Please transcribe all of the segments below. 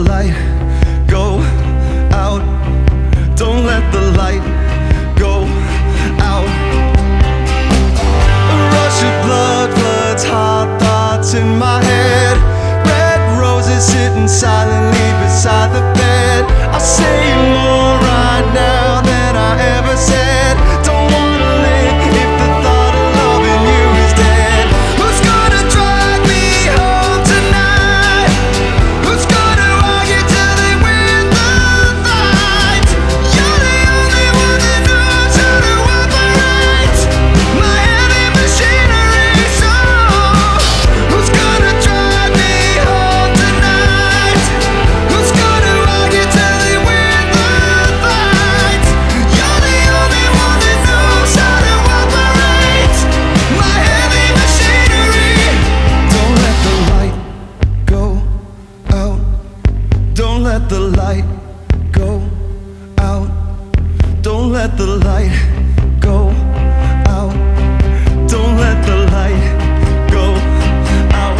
light go out. Don't let the light go out. A rush of blood floods hot thoughts in my head. Red roses sitting silently beside the bed. I'll say more right now than I ever said. Don't wanna live if the thought of loving you is dead. Who's gonna drive me home tonight? Who's gonna argue till they win the fight? You're the only one that knows how to operate my heavy machinery. So who's gonna drive me home tonight? Who's gonna argue till they win the fight? You're the only one that knows how to operate my heavy machinery. Don't let the light go out. Don't let the light go out. Don't let the light go out. Don't let the light go out.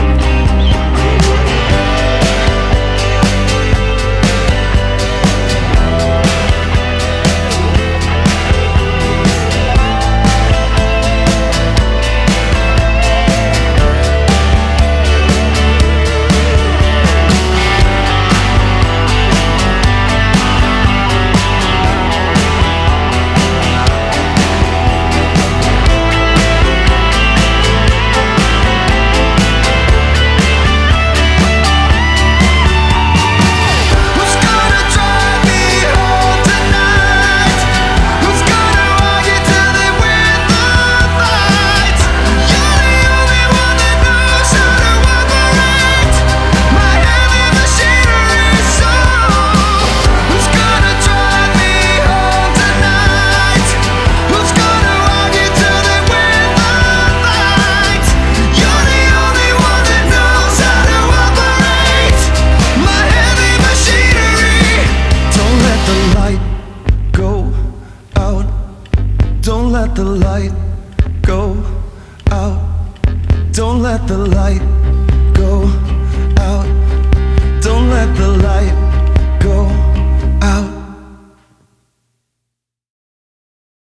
Who's gonna drive me home tonight? Who's gonna argue till they win the fight? You're the only one that knows how to operate my heavy machinery. So who's gonna drive me home tonight? Who's gonna argue till they win the fight? You're the only one that knows how to operate my heavy machinery. Don't let the light go out. Don't let the light go out. Don't let the light go out. Don't let the light